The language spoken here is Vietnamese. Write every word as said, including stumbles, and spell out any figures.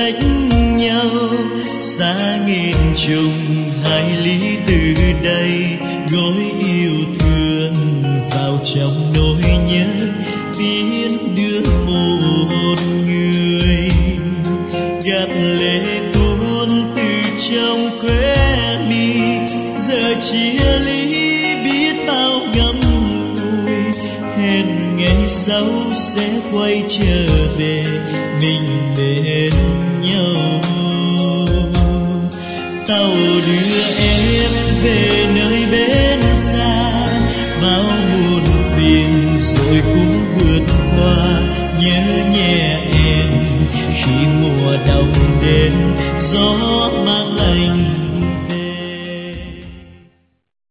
cách nhau xa nghìn trùng hai lý từ đây, gối yêu thương vào trong nỗi nhớ biết đưa một người, gạt lệ tuôn từ trong khóe mi, giờ chia ly biết bao ngậm ngùi, hẹn ngày sau sẽ quay trở về mình